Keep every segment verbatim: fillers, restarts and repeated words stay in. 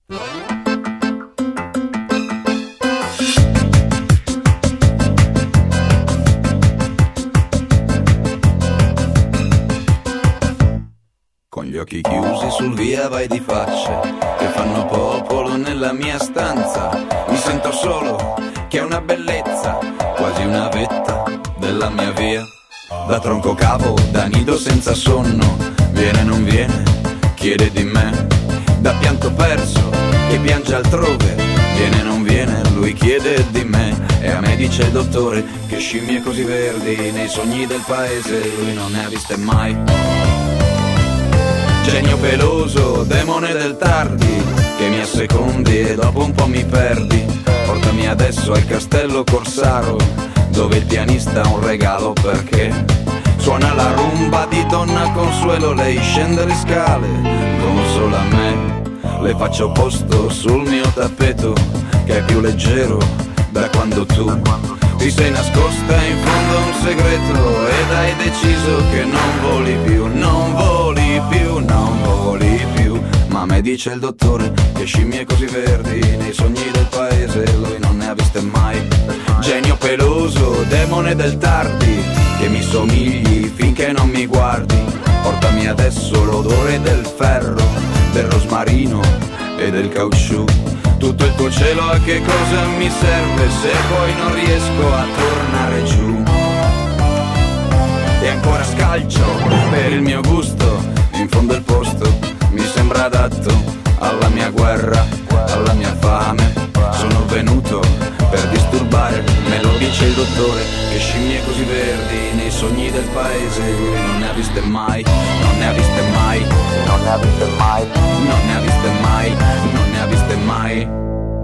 Con gli occhi chiusi sul via vai di facce che fanno popolo nella mia stanza. Mi sento solo, che è una bellezza, quasi una vetta della mia via. Da tronco cavo, da nido senza sonno, viene non viene, chiede di me. Da pianto perso, che piange altrove, viene non viene, lui chiede di me. E a me dice il dottore che scimmie così verdi nei sogni del paese lui non ne ha viste mai. Genio peloso, demone del tardi, che mi assecondi e dopo un po' mi perdi. Portami adesso al castello Corsaro, dove il pianista ha un regalo perché suona la rumba di Donna Consuelo. Lei scende le scale, consola me, le faccio posto sul mio tappeto, che è più leggero da quando tu ti sei nascosta in fondo a un segreto ed hai deciso che non voli più, non voli più, non voli più. Ma a me dice il dottore che scimmie così verdi nei sogni del paese lui non ne ha viste mai. Genio peloso, demone del tardi, che mi somigli finché non mi guardi. Portami adesso l'odore del ferro, del rosmarino e del caucciù. Tutto il tuo cielo a che cosa mi serve se poi non riesco a tornare giù? E ancora scalcio per il mio gusto, in fondo il posto mi sembra adatto alla mia guerra, alla mia fame. Sono venuto per disturbare, me lo dice il dottore, che scimmie così verdi nei sogni del paese lui non ne ha viste mai, non ne ha viste mai, non ne ha viste mai, non ne ha viste mai, non ne ha viste mai.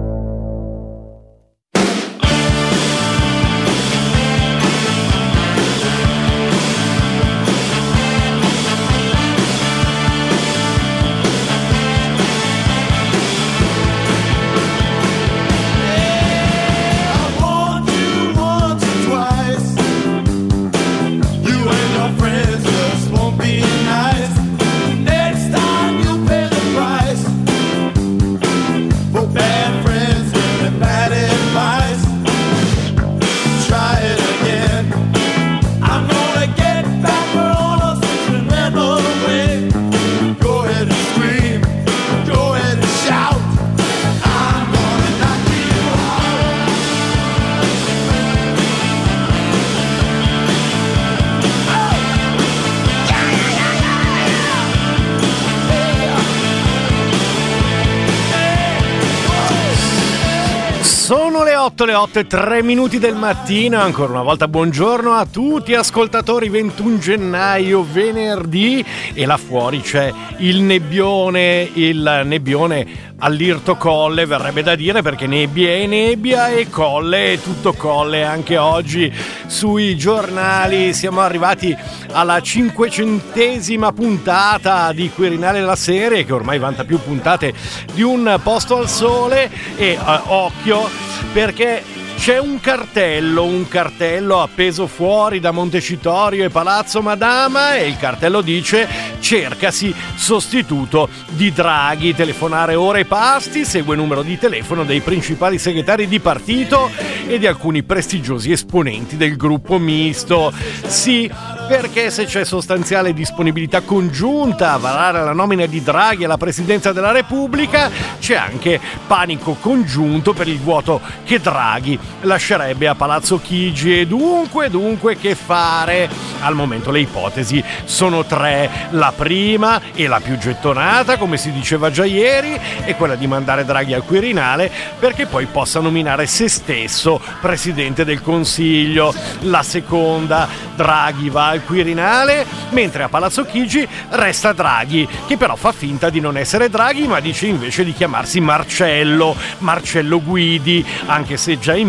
otto, le otto e tre minuti del mattino. Ancora una volta buongiorno a tutti ascoltatori. Ventuno gennaio, venerdì, e là fuori c'è il nebbione, il nebbione all'irto colle, verrebbe da dire, perché nebbia e nebbia e colle e tutto colle anche oggi sui giornali. Siamo arrivati alla cinquecentesima puntata di Quirinale, la serie che ormai vanta più puntate di Un posto al sole. E uh, occhio, perché c'è un cartello, un cartello appeso fuori da Montecitorio e Palazzo Madama, e il cartello dice: cercasi sostituto di Draghi, telefonare ora ai pasti. Segue il numero di telefono dei principali segretari di partito e di alcuni prestigiosi esponenti del gruppo misto. Sì, perché se c'è sostanziale disponibilità congiunta a varare la nomina di Draghi alla presidenza della Repubblica, c'è anche panico congiunto per il vuoto che Draghi lascerebbe a Palazzo Chigi. E dunque, dunque che fare? Al momento le ipotesi sono tre. La prima e la più gettonata, come si diceva già ieri, è quella di mandare Draghi al Quirinale perché poi possa nominare se stesso presidente del Consiglio. La seconda: Draghi va al Quirinale, mentre a Palazzo Chigi resta Draghi, che però fa finta di non essere Draghi, ma dice invece di chiamarsi Marcello, Marcello Guidi, anche se già in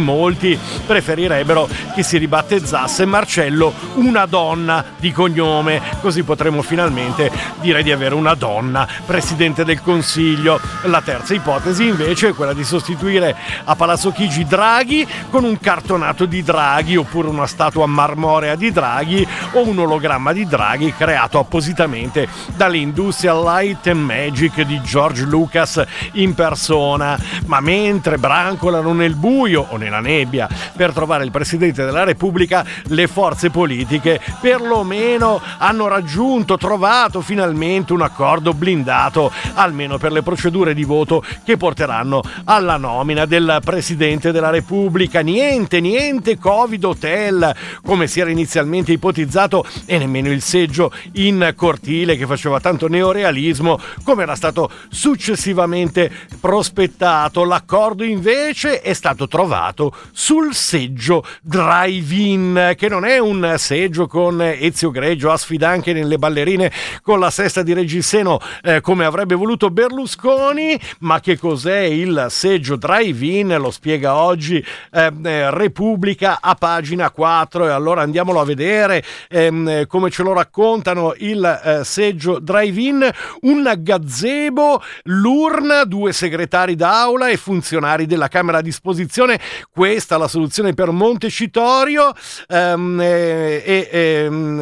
molti preferirebbero che si ribattezzasse Marcello una donna di cognome, così potremo finalmente dire di avere una donna Presidente del Consiglio. La terza ipotesi invece è quella di sostituire a Palazzo Chigi Draghi con un cartonato di Draghi, oppure una statua marmorea di Draghi o un ologramma di Draghi creato appositamente dall'Industrial Light and Magic di George Lucas in persona. Ma mentre brancolano nel buio o nella nebbia per trovare il Presidente della Repubblica, le forze politiche perlomeno hanno raggiunto, trovato finalmente un accordo blindato, almeno per le procedure di voto che porteranno alla nomina del Presidente della Repubblica. Niente, niente Covid Hotel come si era inizialmente ipotizzato, e nemmeno il seggio in cortile che faceva tanto neorealismo come era stato successivamente prospettato. L'accordo invece è stato trovato sul seggio drive-in, che non è un seggio con Ezio Greggio a sfidanche nelle ballerine con la sesta di Reggiseno eh, come avrebbe voluto Berlusconi. Ma che cos'è il seggio drive-in? Lo spiega oggi eh, eh, Repubblica a pagina quattro, e allora andiamolo a vedere ehm, come ce lo raccontano. Il eh, seggio drive-in: un gazebo, l'urna, due segretari d'aula e funzionari della Camera a disposizione. Questa è la soluzione per Montecitorio. ehm, e, e, ehm,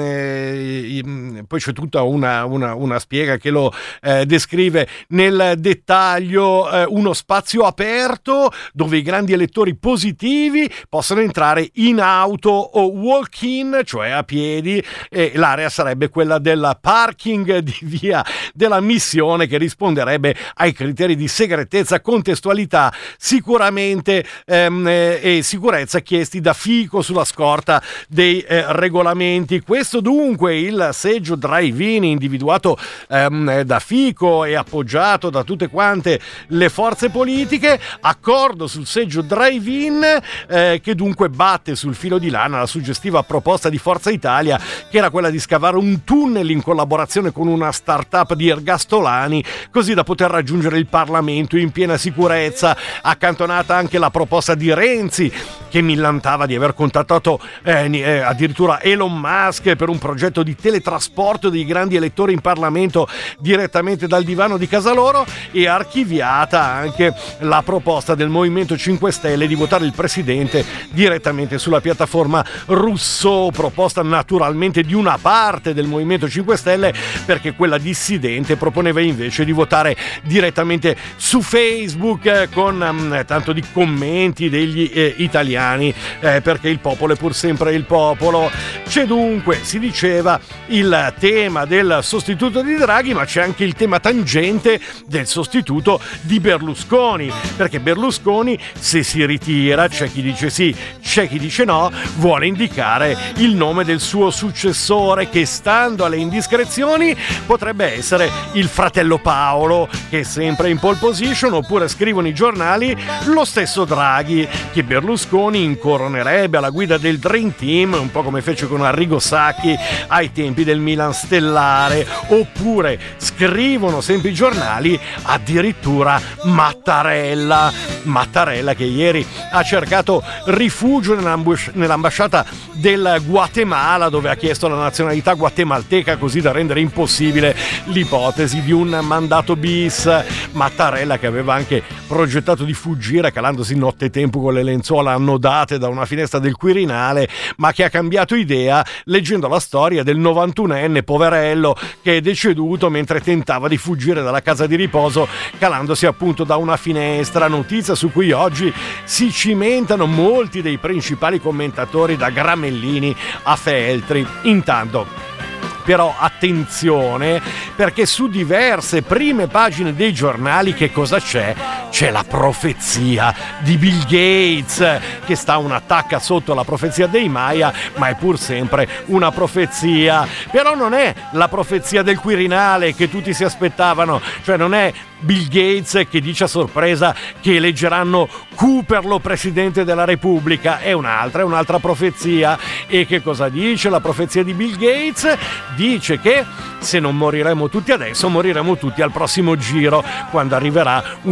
e poi c'è tutta una, una, una spiega che lo eh, descrive nel dettaglio. eh, uno spazio aperto dove i grandi elettori positivi possono entrare in auto o walk-in, cioè a piedi, e l'area sarebbe quella del parking di via della Missione, che risponderebbe ai criteri di segretezza, contestualità, sicuramente ehm, e sicurezza chiesti da Fico sulla scorta dei eh, regolamenti. Questo dunque il seggio drive-in individuato ehm, da Fico e appoggiato da tutte quante le forze politiche. Accordo sul seggio drive-in eh, che dunque batte sul filo di lana la suggestiva proposta di Forza Italia, che era quella di scavare un tunnel in collaborazione con una start-up di ergastolani, così da poter raggiungere il Parlamento in piena sicurezza. Accantonata anche la proposta di Renzi, che millantava di aver contattato eh, eh, addirittura Elon Musk per un progetto di teletrasporto dei grandi elettori in Parlamento direttamente dal divano di casa loro, e archiviata anche la proposta del Movimento cinque Stelle di votare il Presidente direttamente sulla piattaforma Rousseau, proposta naturalmente di una parte del Movimento cinque Stelle, perché quella dissidente proponeva invece di votare direttamente su Facebook eh, con um, tanto di commenti degli eh, italiani, eh, perché il popolo è pur sempre il popolo. C'è dunque, si diceva, il tema del sostituto di Draghi, ma c'è anche il tema tangente del sostituto di Berlusconi, perché Berlusconi, se si ritira, c'è chi dice sì, c'è chi dice no, vuole indicare il nome del suo successore, che, stando alle indiscrezioni, potrebbe essere il fratello Paolo, che è sempre in pole position, oppure, scrivono i giornali, lo stesso Draghi, che Berlusconi incoronerebbe alla guida del Dream Team, un po' come fece con Arrigo Sacchi ai tempi del Milan stellare. Oppure, scrivono sempre i giornali, addirittura Mattarella Mattarella che ieri ha cercato rifugio nell'ambasciata del Guatemala, dove ha chiesto la nazionalità guatemalteca, così da rendere impossibile l'ipotesi di un mandato bis. Mattarella, che aveva anche progettato di fuggire calandosi nottetempo con le lenzuola annodate da una finestra del Quirinale, ma che ha cambiato idea leggendo la storia del novantunenne poverello che è deceduto mentre tentava di fuggire dalla casa di riposo calandosi appunto da una finestra, notizia su cui oggi si cimentano molti dei principali commentatori, da Gramellini a Feltri. Intanto però attenzione, perché su diverse prime pagine dei giornali che cosa c'è? C'è la profezia di Bill Gates, che sta una tacca sotto la profezia dei Maya, ma è pur sempre una profezia. Però non è la profezia del Quirinale che tutti si aspettavano, cioè non è Bill Gates che dice a sorpresa che eleggeranno Cooperlo presidente della Repubblica. È un'altra, è un'altra profezia. E che cosa dice la profezia di Bill Gates? Dice che se non moriremo tutti adesso, moriremo tutti al prossimo giro, quando arriverà una nuova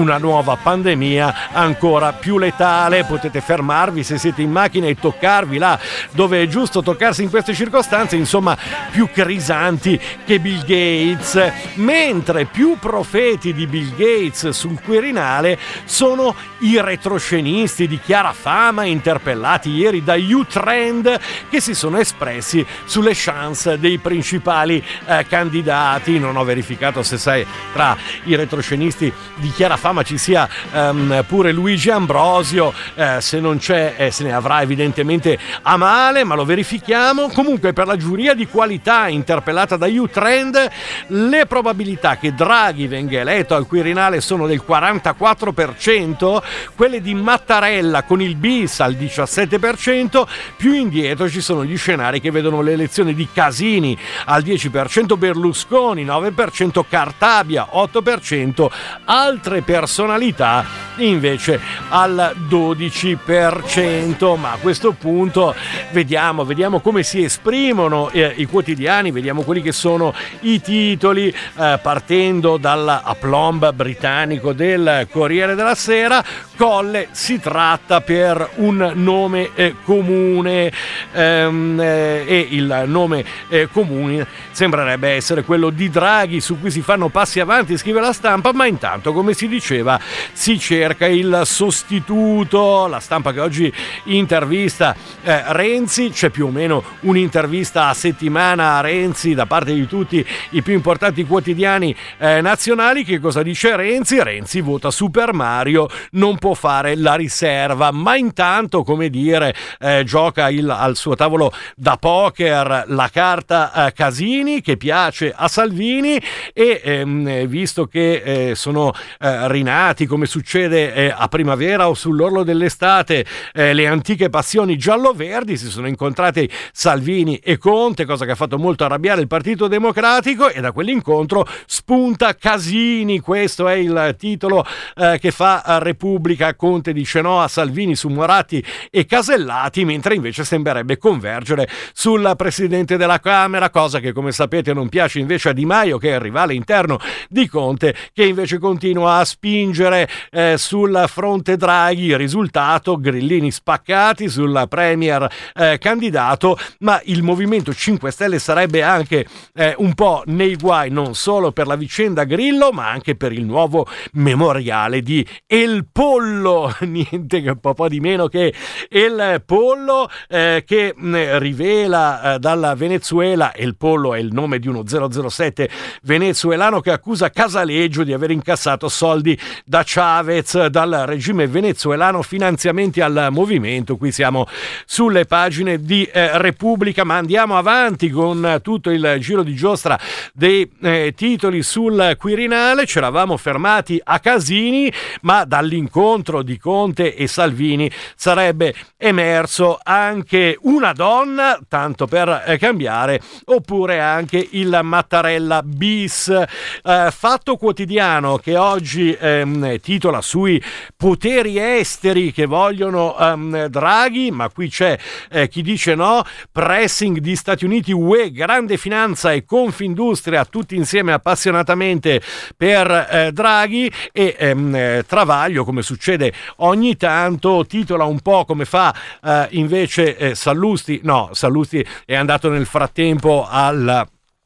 nuova pandemia ancora più letale. Potete fermarvi se siete in macchina e toccarvi là dove è giusto toccarsi in queste circostanze, insomma più crisanti che Bill Gates, mentre più profeti di Bill Gates sul Quirinale sono i retroscenisti di chiara fama interpellati ieri da U-Trend, che si sono espressi sulle chance dei principali eh, candidati. Non ho verificato se sai tra i retroscenisti di chiara fama ci sia um, pure Luigi Ambrosio, eh, se non c'è eh, se ne avrà evidentemente a male, ma lo verifichiamo. Comunque, per la giuria di qualità interpellata da U-Trend, le probabilità che Draghi venga eletto al Quirinale sono del quarantaquattro per cento, quelle di Mattarella con il bis al diciassette per cento, più indietro ci sono gli scenari che vedono le elezioni di Casini al dieci per cento, Berlusconi nove per cento, Cartabia otto per cento, altre personalità invece al dodici per cento. Ma a questo punto vediamo, vediamo come si esprimono eh, i quotidiani, vediamo quelli che sono i titoli, eh, partendo dall'aplomb britannico del Corriere della Sera. Colle si tratta per un nome eh, comune ehm, eh, e il nome eh, comune sembrerebbe essere quello di Draghi, su cui si fanno passi avanti, scrive La Stampa, ma intanto, come si diceva, si cerca il sostituto. La Stampa che oggi intervista eh, Renzi, c'è più o meno un'intervista a settimana a Renzi da parte di tutti i più importanti quotidiani eh, nazionali. Che cosa dice Renzi? Renzi vota Super Mario, non può fare la riserva, ma intanto, come dire, eh, gioca il, al suo tavolo da poker la carta eh, Casini, che piace a Salvini, e ehm, visto che eh, sono eh, rinati, come succede eh, a primavera o sull'orlo dell'estate, eh, le antiche passioni giallo-verdi, si sono incontrati Salvini e Conte, cosa che ha fatto molto arrabbiare il Partito Democratico, e da quell'incontro spunta Casini. Questo è il titolo eh, che fa Repubblica. Conte dice no a Salvini su Moratti e Casellati, mentre invece sembrerebbe convergere sul Presidente della Camera, cosa che, come sapete, non piace invece a Di Maio, che è il rivale interno di Conte, che invece continua a spingere eh, sul fronte Draghi. Risultato: grillini spaccati sul premier eh, candidato, ma il Movimento cinque Stelle sarebbe anche eh, un po' nei guai, non solo per la vicenda Grillo, ma anche per il nuovo memoriale di El Pollo, niente che un po' di meno che El Pollo, eh, che mh, rivela eh, dalla Venezuela. El Pollo è il nome di uno zero zero sette venezuelano che accusa Casaleggio di aver incassato soldi da Chavez, dal regime venezuelano, finanziamenti al movimento. Qui siamo sulle pagine di eh, Repubblica, ma andiamo avanti con tutto il giro di giostra dei eh, titoli sul Quirinale. Ci eravamo fermati a Casini, ma dall'incontro di Conte e Salvini sarebbe emerso anche una donna, tanto per eh, cambiare, oppure anche il Mattarella bis. Eh, Fatto Quotidiano, che oggi ehm, titola sui poteri esteri che vogliono ehm, Draghi, ma qui c'è eh, chi dice no. Pressing di Stati Uniti, U E, grande finanza e Confindustria, tutti insieme appassionatamente per eh, Draghi, e ehm, Travaglio, come succede ogni tanto, titola un po' come fa eh, invece eh, Sallusti. No, Sallusti è andato nel frattempo al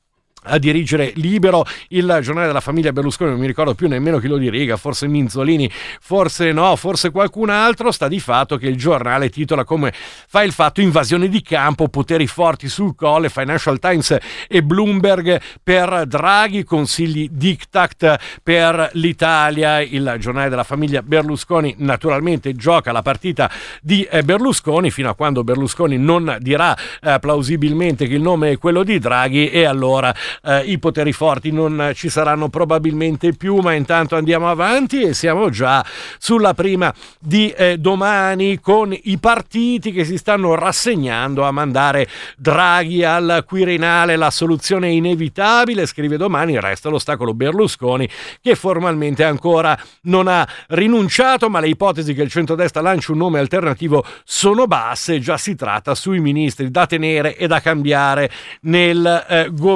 a dirigere Libero, il giornale della famiglia Berlusconi. Non mi ricordo più nemmeno chi lo diriga, forse Minzolini, forse no, forse qualcun altro. Sta di fatto che il giornale titola come fa il fatto: invasione di campo, poteri forti sul Colle, Financial Times e Bloomberg per Draghi, consigli diktat per l'Italia. Il giornale della famiglia Berlusconi naturalmente gioca la partita di Berlusconi fino a quando Berlusconi non dirà eh, plausibilmente che il nome è quello di Draghi, e allora Uh, i poteri forti non ci saranno probabilmente più. Ma intanto andiamo avanti e siamo già sulla prima di eh, domani, con i partiti che si stanno rassegnando a mandare Draghi al Quirinale. La soluzione è inevitabile, scrive Domani, resta l'ostacolo Berlusconi, che formalmente ancora non ha rinunciato, ma le ipotesi che il centrodestra lanci un nome alternativo sono basse. Già si tratta sui ministri da tenere e da cambiare nel eh, governo.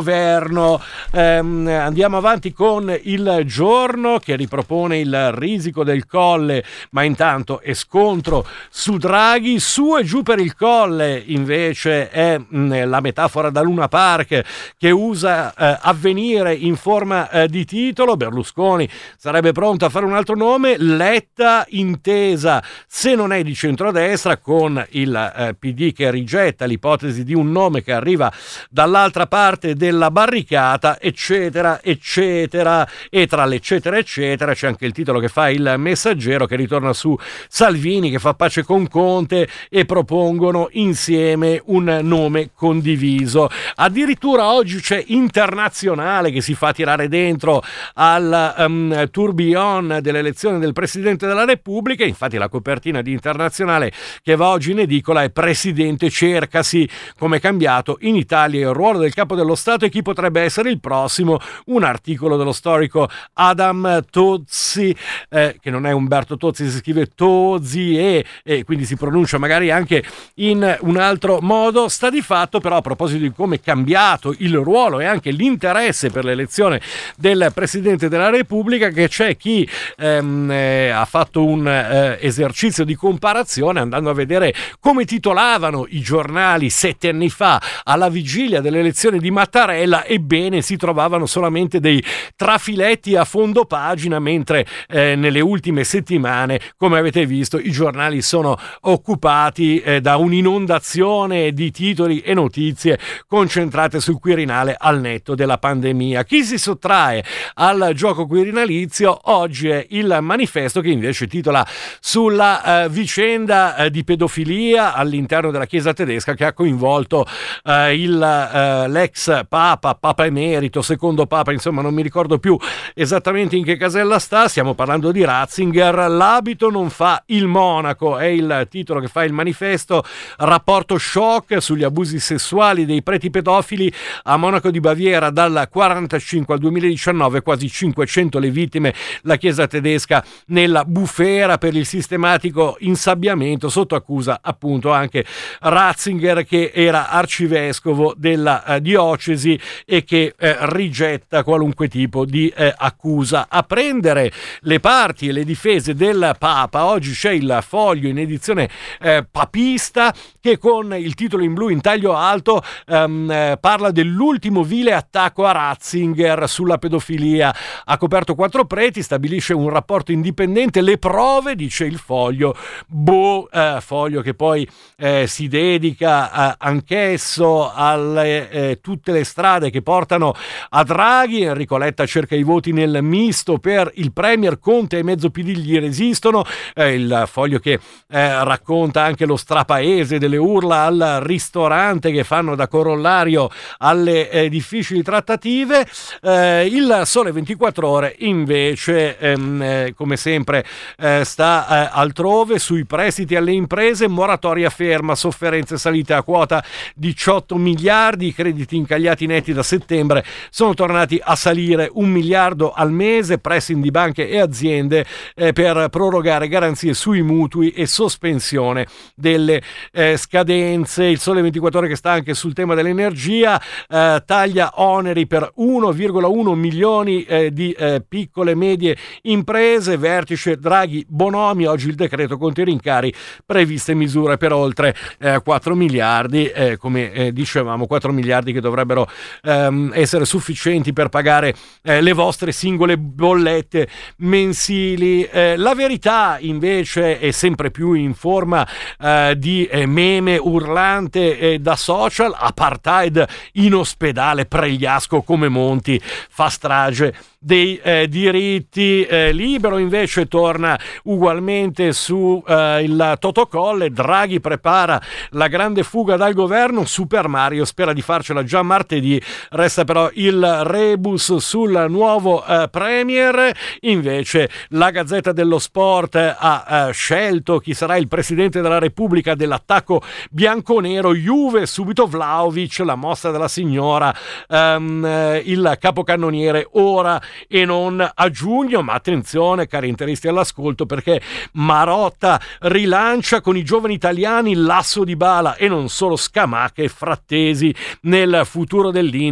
Buongiorno, ehm, andiamo avanti con Il Giorno che ripropone il Risico del Colle, ma intanto è scontro su Draghi. Su e giù per il Colle invece è mh, la metafora da Luna Park che usa eh, Avvenire in forma eh, di titolo. Berlusconi sarebbe pronto a fare un altro nome, Letta intesa se non è di centrodestra con il eh, P D che rigetta l'ipotesi di un nome che arriva dall'altra parte della barricata, eccetera eccetera. E tra l'eccetera eccetera c'è anche il titolo che fa il Messaggero che ritorna su Salvini che fa pace con Conte e propongono insieme un nome condiviso. Addirittura oggi c'è Internazionale che si fa tirare dentro al um, tourbillon dell'elezione del Presidente della Repubblica. Infatti la copertina di Internazionale che va oggi in edicola è Presidente cercasi, come è cambiato in Italia il ruolo del capo dello Stato e chi potrebbe essere il prossimo. Un articolo dello storico Adam Tozzi, eh, che non è Umberto Tozzi, si scrive Tozzi e, e quindi si pronuncia magari anche in un altro modo. Sta di fatto però, a proposito di come è cambiato il ruolo e anche l'interesse per l'elezione del Presidente della Repubblica, che c'è chi ehm, eh, ha fatto un eh, esercizio di comparazione andando a vedere come titolavano i giornali sette anni fa alla vigilia dell'elezione di Mattarella. Ebbene, si trovavano solamente dei trafiletti a fondo pagina, mentre eh, nelle ultime settimane, come avete visto, i giornali sono occupati eh, da un'inondazione di titoli e notizie concentrate sul Quirinale al netto della pandemia. Chi si sottrae al gioco quirinalizio oggi è il Manifesto, che invece titola sulla eh, vicenda eh, di pedofilia all'interno della Chiesa tedesca che ha coinvolto eh, il, eh, l'ex Papa, Papa Emerito, secondo Papa, insomma non mi ricordo più esattamente in che casella sta. Stiamo parlando di Ratzinger. L'abito non fa il monaco è il titolo che fa il Manifesto. Rapporto shock sugli abusi sessuali dei preti pedofili a Monaco di Baviera dal quarantacinque al duemiladiciannove, quasi cinquecento le vittime, la Chiesa tedesca nella bufera per il sistematico insabbiamento, sotto accusa appunto anche Ratzinger che era arcivescovo della eh, diocesi e che eh, rigetta qualunque tipo di eh, accusa. A prendere le parti e le difese del Papa oggi c'è il Foglio in edizione eh, papista che con il titolo in blu in taglio alto ehm, eh, parla dell'ultimo vile attacco a Ratzinger sulla pedofilia. Ha coperto quattro preti, stabilisce un rapporto indipendente, le prove, dice il Foglio, boh, eh, Foglio che poi eh, si dedica eh, anch'esso alle eh, tutte le strade che portano a Draghi. Enrico Letta cerca i voti nel misto per il Premier, Conte e mezzo P D gli resistono. Eh, il Foglio che eh, racconta anche lo strapaese delle urla al ristorante che fanno da corollario alle eh, difficili trattative. Eh, il Sole ventiquattro Ore invece ehm, eh, come sempre eh, sta eh, altrove. Sui prestiti alle imprese, moratoria ferma, sofferenze salite a quota diciotto miliardi, i crediti incagliati netti da settembre sono tornati a salire un miliardo al mese, pressing di banche e aziende eh, per prorogare garanzie sui mutui e sospensione delle eh, scadenze. Il Sole ventiquattro Ore che sta anche sul tema dell'energia, eh, taglia oneri per uno virgola uno milioni eh, di eh, piccole e medie imprese, vertice Draghi Bonomi, oggi il decreto conti rincari, previste misure per oltre eh, quattro miliardi, eh, come eh, dicevamo quattro miliardi che dovrebbero ehm, essere sufficienti per pagare eh, le vostre singole bollette mensili. Eh, la Verità invece è sempre più in forma eh, di eh, meme urlante eh, da social. Apartheid in ospedale, Pregliasco come Monti fa strage dei eh, diritti. eh, Libero invece torna ugualmente su eh, il Totocolle. Draghi prepara la grande fuga dal governo, Super Mario spera di farcela già martedì, resta però il rebus sul nuovo eh, Premier. Invece la Gazzetta dello Sport ha eh, scelto chi sarà il Presidente della Repubblica dell'attacco bianconero. Juve subito Vlahovic, la mossa della signora, ehm, eh, il capocannoniere ora e non a giugno. Ma attenzione cari interisti all'ascolto, perché Marotta rilancia con i giovani italiani l'asso Dybala e non solo Scamacca e Frattesi nel futuro dell'Inter.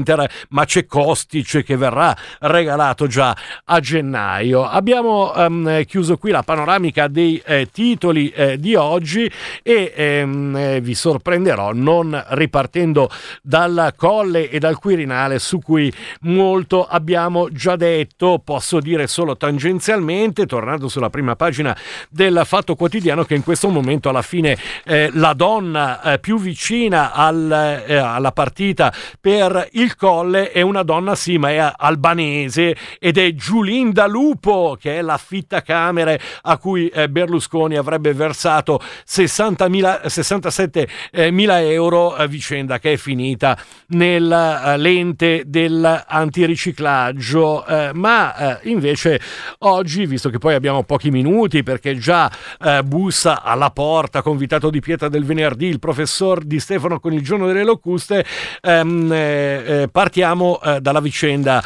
dell'Inter, ma c'è Kostic che verrà regalato già a gennaio. Abbiamo um, chiuso qui la panoramica dei eh, titoli eh, di oggi e ehm, eh, vi sorprenderò non ripartendo dal Colle e dal Quirinale, su cui molto abbiamo già detto. Posso dire solo tangenzialmente, tornando sulla prima pagina del Fatto Quotidiano, che in questo momento alla fine eh, la donna eh, più vicina al, eh, alla partita per il Colle è una donna, sì, ma è albanese, ed è Giulinda Lupo, che è l'affittacamere a cui eh, Berlusconi avrebbe versato sessantasette mila euro, eh, vicenda che è finita nell'ente dell'antiriciclaggio. Eh, ma eh, invece oggi, visto che poi abbiamo pochi minuti perché già eh, bussa alla porta convitato di pietra del venerdì il professor Di Stefano con il giorno delle locuste, ehm, eh, partiamo eh, dalla vicenda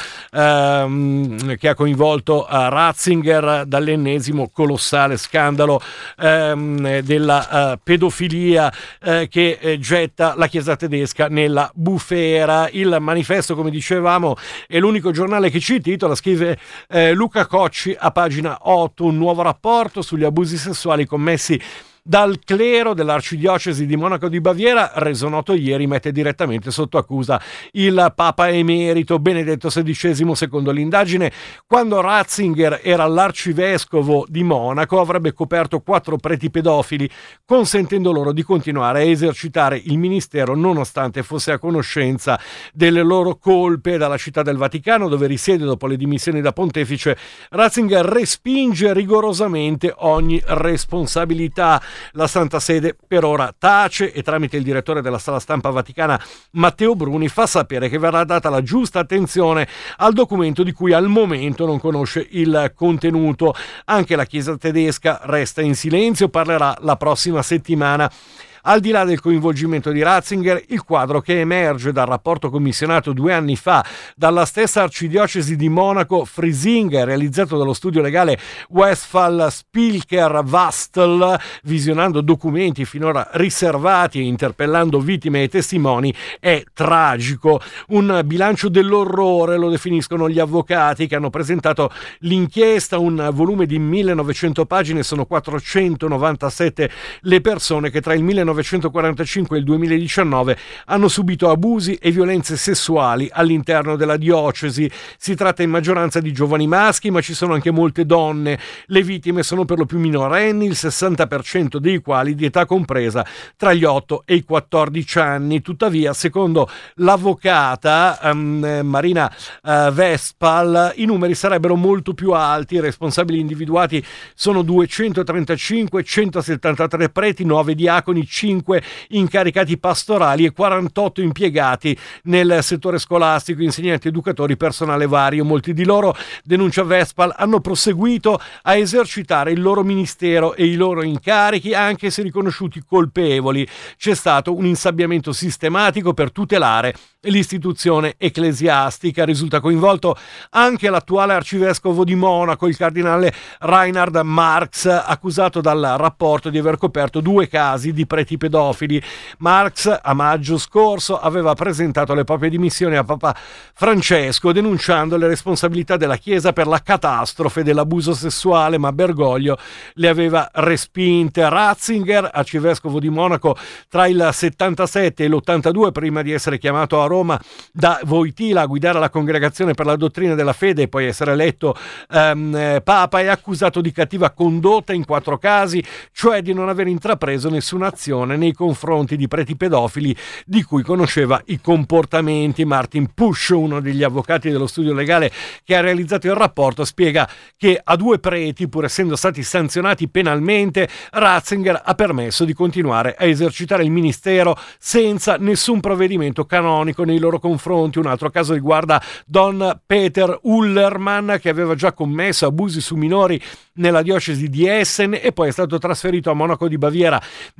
ehm, che ha coinvolto eh, Ratzinger, dall'ennesimo colossale scandalo ehm, della eh, pedofilia eh, che eh, getta la Chiesa tedesca nella bufera. Il Manifesto, come dicevamo, è l'unico giornale che ci titola, scrive eh, Luca Cocci a pagina otto, un nuovo rapporto sugli abusi sessuali commessi dal clero dell'arcidiocesi di Monaco di Baviera, reso noto ieri, mette direttamente sotto accusa il Papa emerito Benedetto sedicesimo. Secondo l'indagine, quando Ratzinger era l'arcivescovo di Monaco avrebbe coperto quattro preti pedofili, consentendo loro di continuare a esercitare il ministero nonostante fosse a conoscenza delle loro colpe. Dalla Città del Vaticano, dove risiede dopo le dimissioni da pontefice, Ratzinger respinge rigorosamente ogni responsabilità. La Santa Sede per ora tace e tramite il direttore della Sala Stampa Vaticana Matteo Bruni fa sapere che verrà data la giusta attenzione al documento di cui al momento non conosce il contenuto. Anche la Chiesa tedesca resta in silenzio, parlerà la prossima settimana. Al di là del coinvolgimento di Ratzinger, il quadro che emerge dal rapporto commissionato due anni fa dalla stessa arcidiocesi di Monaco, Frisinger, realizzato dallo studio legale Westphal Spilker Wastel, visionando documenti finora riservati e interpellando vittime e testimoni, è tragico. Un bilancio dell'orrore, lo definiscono gli avvocati che hanno presentato l'inchiesta, un volume di millenovecento pagine, sono quattrocentonovantasette le persone che tra il millenovecentoquarantacinque e il duemiladiciannove hanno subito abusi e violenze sessuali all'interno della diocesi. Si tratta in maggioranza di giovani maschi, ma ci sono anche molte donne. Le vittime sono per lo più minorenni, il sessanta per cento dei quali di età compresa tra gli otto e i quattordici anni. Tuttavia, secondo l'avvocata um, Marina uh, Vespal, i numeri sarebbero molto più alti. I responsabili individuati sono duecentotrentacinque, centosettantatré preti, nove diaconi, cinque incaricati pastorali e quarantotto impiegati nel settore scolastico, insegnanti, educatori, personale vario. Molti di loro, denuncia Vespal, hanno proseguito a esercitare il loro ministero e i loro incarichi anche se riconosciuti colpevoli. C'è stato un insabbiamento sistematico per tutelare l'istituzione ecclesiastica. Risulta coinvolto anche l'attuale arcivescovo di Monaco, il cardinale Reinhard Marx, accusato dal rapporto di aver coperto due casi di preti pedofili. Marx a maggio scorso aveva presentato le proprie dimissioni a Papa Francesco denunciando le responsabilità della Chiesa per la catastrofe dell'abuso sessuale, ma Bergoglio le aveva respinte. Ratzinger, arcivescovo di Monaco tra il settantasette e l'ottantadue, prima di essere chiamato a Roma da Wojtyla a guidare la Congregazione per la dottrina della fede e poi essere eletto ehm, Papa, è accusato di cattiva condotta in quattro casi, cioè di non aver intrapreso nessuna azione nei confronti di preti pedofili di cui conosceva i comportamenti. Martin Pusch, uno degli avvocati dello studio legale che ha realizzato il rapporto, spiega che a due preti, pur essendo stati sanzionati penalmente, Ratzinger ha permesso di continuare a esercitare il ministero senza nessun provvedimento canonico nei loro confronti. Un altro caso riguarda Don Peter Ullermann, che aveva già commesso abusi su minori nella diocesi di Essen e poi è stato trasferito a Monaco di Baviera nel millenovecentonovanta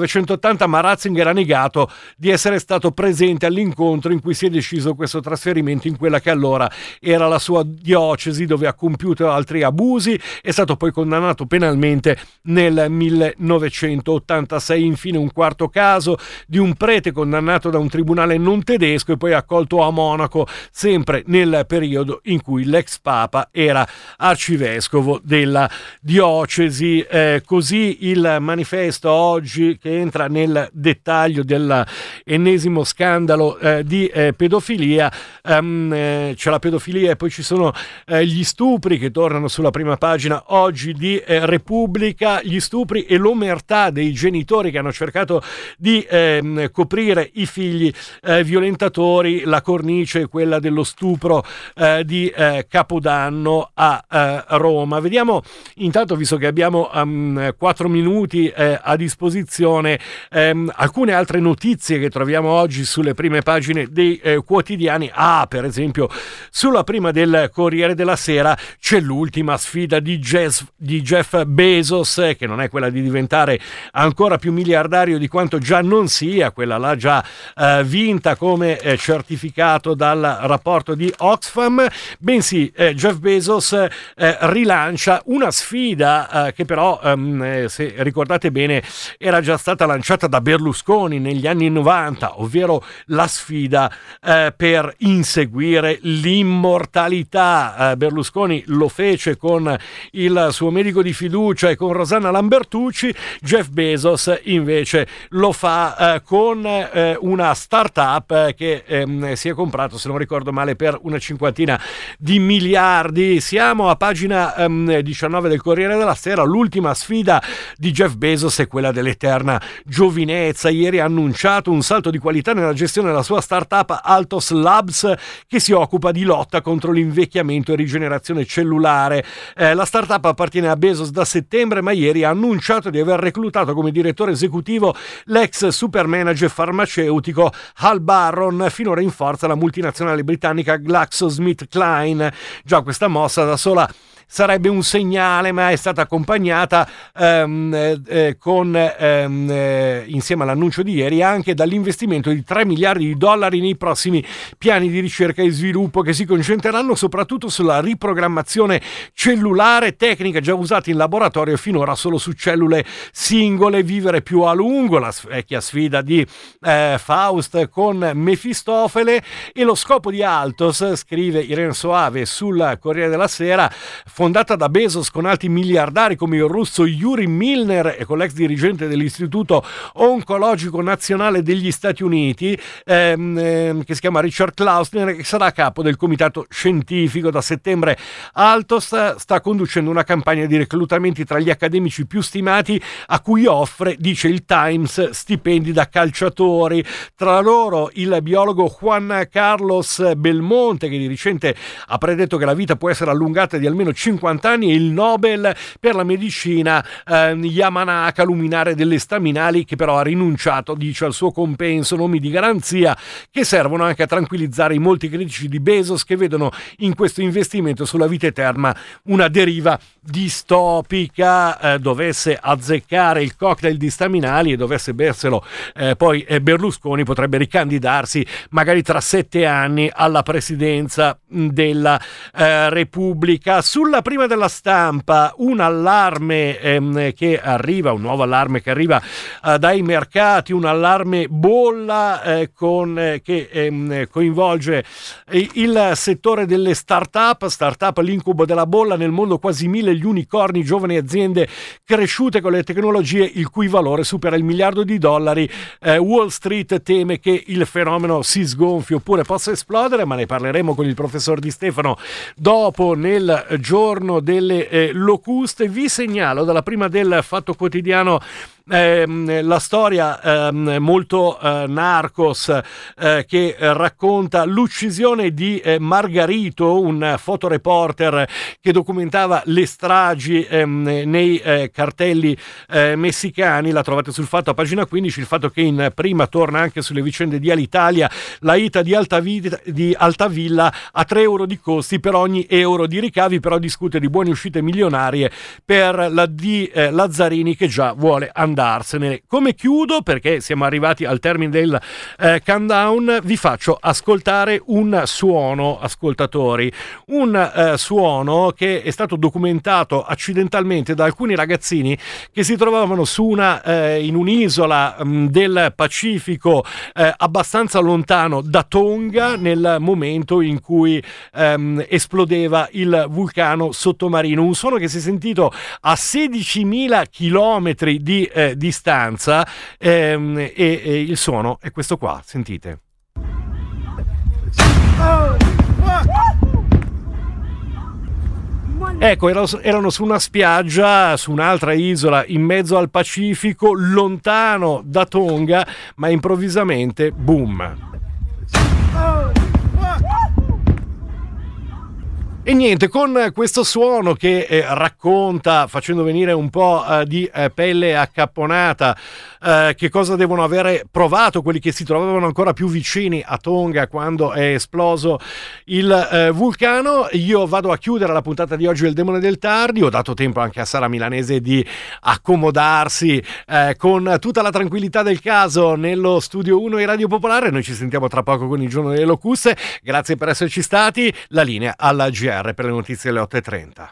millenovecentottanta, ma Ratzinger ha negato di essere stato presente all'incontro in cui si è deciso questo trasferimento in quella che allora era la sua diocesi, dove ha compiuto altri abusi. È stato poi condannato penalmente nel millenovecentottantasei. Infine un quarto caso di un prete condannato da un tribunale non tedesco e poi accolto a Monaco, sempre nel periodo in cui l'ex papa era arcivescovo della diocesi. Eh, così il manifesto oggi, che entra nel dettaglio dell'ennesimo scandalo eh, di eh, pedofilia. Um, eh, c'è la pedofilia e poi ci sono eh, gli stupri che tornano sulla prima pagina oggi di eh, Repubblica, gli stupri e l'omertà dei genitori che hanno cercato di eh, coprire i figli eh, violentatori. La cornice è quella dello stupro eh, di eh, Capodanno a eh, Roma. Vediamo intanto, visto che abbiamo um, quattro minuti eh, a disposizione, ehm, alcune altre notizie che troviamo oggi sulle prime pagine dei eh, quotidiani. Ah, per esempio, sulla prima del Corriere della Sera c'è l'ultima sfida di Jeff, di Jeff Bezos, eh, che non è quella di diventare ancora più miliardario di quanto già non sia, quella l'ha già eh, vinta come eh, certificato dal rapporto di Oxfam, bensì eh, Jeff Bezos eh, rilancia una sfida eh, che però, ehm, eh, se ricordate bene, era già stata lanciata da Berlusconi negli anni novanta, ovvero la sfida eh, per inseguire l'immortalità. Eh, Berlusconi lo fece con il suo medico di fiducia e con Rosanna Lambertucci. Jeff Bezos invece lo fa eh, con eh, una startup eh, che ehm, si è comprato, se non ricordo male, per una cinquantina di miliardi. Siamo a pagina ehm, diciannove del Corriere della Sera. L'ultima sfida di Jeff Bezos è quella dell'eterna giovinezza. Ieri ha annunciato un salto di qualità nella gestione della sua startup Altos Labs, che si occupa di lotta contro l'invecchiamento e rigenerazione cellulare. Eh, la startup appartiene a Bezos da settembre, ma ieri ha annunciato di aver reclutato come direttore esecutivo l'ex super manager farmaceutico Hal Barron, finora in forza la multinazionale britannica GlaxoSmithKline. Già questa mossa da sola sarebbe un segnale, ma è stata accompagnata ehm, eh, con ehm, eh, insieme all'annuncio di ieri anche dall'investimento di tre miliardi di dollari nei prossimi piani di ricerca e sviluppo, che si concentreranno soprattutto sulla riprogrammazione cellulare, tecnica già usata in laboratorio finora solo su cellule singole. Vivere più a lungo, la vecchia sfida di eh, Faust con Mefistofele. E lo scopo di Altos, scrive Irene Soave sul Corriere della Sera, fondata da Bezos con altri miliardari come il russo Yuri Milner e con l'ex dirigente dell'Istituto Oncologico Nazionale degli Stati Uniti, ehm, ehm, che si chiama Richard Klausner, che sarà a capo del comitato scientifico. Da settembre Altos sta conducendo una campagna di reclutamenti tra gli accademici più stimati, a cui offre, dice il Times, stipendi da calciatori. Tra loro il biologo Juan Carlos Belmonte, che di recente ha predetto che la vita può essere allungata di almeno cinquanta anni, e il Nobel per la medicina eh, Yamanaka, luminare delle staminali, che però ha rinunciato, dice, al suo compenso. Nomi di garanzia che servono anche a tranquillizzare i molti critici di Bezos, che vedono in questo investimento sulla vita eterna una deriva distopica. Eh, dovesse azzeccare il cocktail di staminali e dovesse berselo eh, poi eh, Berlusconi, potrebbe ricandidarsi magari tra sette anni alla presidenza della eh, Repubblica. Sulla prima della Stampa un allarme ehm, che arriva, un nuovo allarme che arriva eh, dai mercati, un allarme bolla eh, con, eh, che ehm, coinvolge eh, il settore delle start-up, start-up l'incubo della bolla, nel mondo quasi mille gli unicorni, giovani aziende cresciute con le tecnologie il cui valore supera il miliardo di dollari. eh, Wall Street teme che il fenomeno si sgonfi oppure possa esplodere, ma ne parleremo con il professor Di Stefano dopo, nel giorno delle eh, locuste. Vi segnalo dalla prima del Fatto Quotidiano Eh, la storia eh, molto eh, Narcos eh, che racconta l'uccisione di eh, Margarito, un fotoreporter che documentava le stragi eh, nei eh, cartelli eh, messicani. La trovate sul Fatto a pagina quindici. Il fatto che in prima torna anche sulle vicende di Alitalia, la ita di, Altavita, di Altavilla a tre euro di costi per ogni euro di ricavi, però discute di buone uscite milionarie per la di eh, Lazzarini, che già vuole andare andarsene. Come chiudo, perché siamo arrivati al termine del eh, countdown, vi faccio ascoltare un suono, ascoltatori, un eh, suono che è stato documentato accidentalmente da alcuni ragazzini che si trovavano su una, eh, in un'isola mh, del Pacifico eh, abbastanza lontano da Tonga nel momento in cui ehm, esplodeva il vulcano sottomarino. Un suono che si è sentito a sedicimila chilometri di eh, distanza ehm, e, e il suono è questo qua, sentite. Ecco, erano, erano su una spiaggia, su un'altra isola in mezzo al Pacifico, lontano da Tonga, ma improvvisamente, boom. E niente, con questo suono che eh, racconta, facendo venire un po' eh, di eh, pelle accapponata, eh, che cosa devono avere provato quelli che si trovavano ancora più vicini a Tonga quando è esploso il eh, vulcano, io vado a chiudere la puntata di oggi del Demone del Tardi. Ho dato tempo anche a Sara Milanese di accomodarsi eh, con tutta la tranquillità del caso nello studio uno di Radio Popolare. Noi ci sentiamo tra poco con il Giorno delle Locuste. Grazie per esserci stati. La linea alla G R per le notizie alle otto e trenta.